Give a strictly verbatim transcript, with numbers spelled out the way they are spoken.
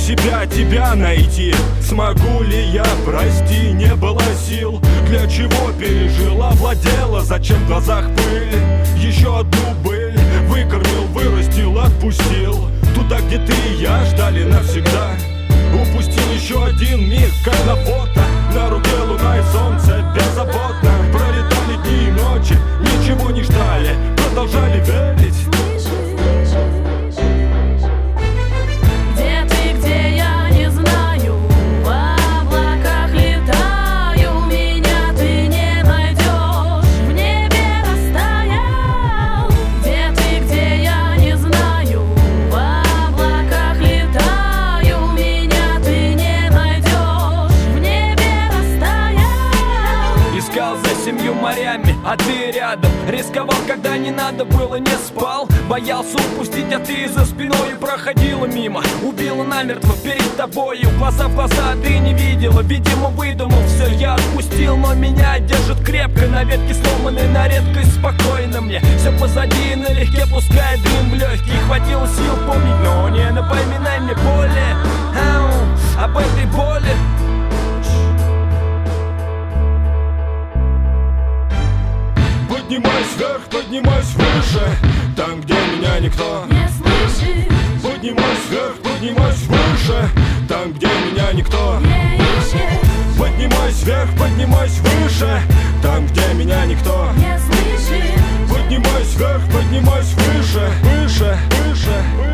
себя, тебя найти. Смогу ли я, прости, не было сил. Для чего пережил, овладела, зачем в глазах пыль? Еще одну быль выкормил, вырастил, отпустил. Туда, где ты и я ждали навсегда. Упустил еще один миг, как на фото. На руке луна и солнце беззаботно. Пролетали дни и ночи, ничего не ждали, продолжали верить. Где ты, где я, не знаю. В облаках летаю, меня ты не найдешь. В небе растаял. Где ты, где я, не знаю. В облаках летаю, меня ты не найдешь. В небе растаял. Искал за семью морями, а ты рядом. Рисковал, когда не надо было, не спал. Боялся упустить, а ты за спиной проходила мимо. Убила намертво перед тобою. Глаза в глаза ты не видела. Видимо, выдумал, все я отпустил. Но меня держит крепко, на ветке сломанной, на редкость спокойно мне. Все позади и налегке, пускай дым в легкие. Хватило сил помнить, но не напоминай мне боли. Ау, об этой боли. Поднимайся вверх, поднимайся выше, там, где меня никто Не слышишь, Поднимайся вверх, поднимайся выше, там, где меня никто не ищешь, Поднимайся вверх, поднимайся выше, там, где меня никто не слышишь. Поднимайся вверх, поднимайся выше, выше, выше, выше.